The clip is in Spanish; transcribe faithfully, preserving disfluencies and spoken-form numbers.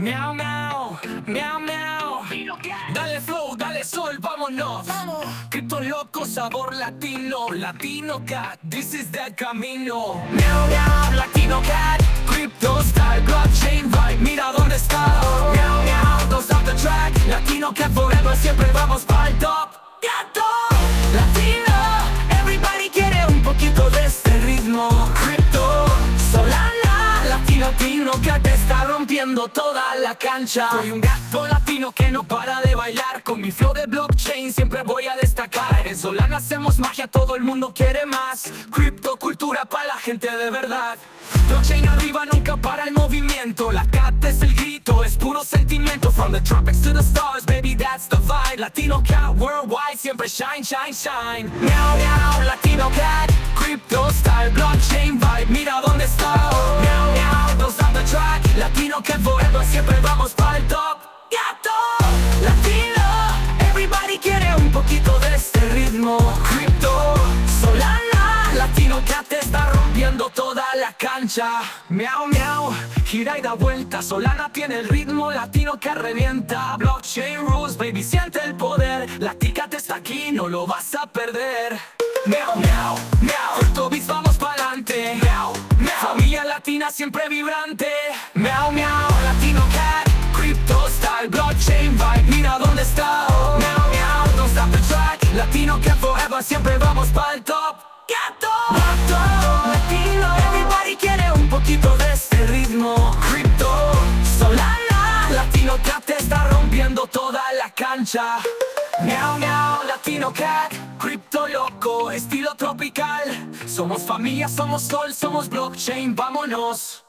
Miau, miau, miau, miau. Dale flow, dale sol, vámonos. Cripto loco, sabor latino. Latino Cat, this is the camino. Miau, miau, Latino Cat. Crypto style, blockchain vibe, mira dónde está. Miau, miau, don't stop the track. Latino Cat forever, siempre vamos pa'l top. Gato, Latino, everybody quiere un poquito de este ritmo. Crypto, Solana, Latino, Latino Cat te está rompiendo toda la cancha. Soy un gato latino que no para de bailar. Con mi flow de blockchain siempre voy a destacar. En Solana hacemos magia, todo el mundo quiere más. Cripto, cultura para la gente de verdad. Blockchain arriba, nunca para el movimiento. La cat es el grito, es puro sentimiento. From the tropics to the stars, baby, that's the vibe. Latino Cat worldwide, siempre shine, shine, shine. Miau, miau, Latino Cat. Crypto style, blockchain vibe, mira dónde está. Miau, miau, don't stop the track. Latino Cat forever, siempre vamos para el top. Gato, Latino, everybody quiere un poquito de este ritmo. Crypto, Solana, Latino Cat te está rompiendo toda la cancha. Miau, miau, gira y da vuelta. Solana tiene el ritmo, Latino Cat revienta. Blockchain rules, baby, siente el poder. Latino Cat está aquí, no lo vas a perder. Miau, miau, miau, Cryptobits vamos pa'lante. Miau, miau, familia latina siempre vibrante. Miau, miau, Latino Cat. Crypto style, blockchain vibe, mira dónde está. Miau, miau, don't stop the track. Latino Cat forever, siempre vamos pa'l top. Gato, Gato, Latino, everybody quiere un poquito de este ritmo. Crypto, Solana, Latino Cat te está rompiendo toda la cancha. Miau, miau, Latino Cat, Crypto loco, estilo tropical. Somos familia, somos sol, somos blockchain, vámonos.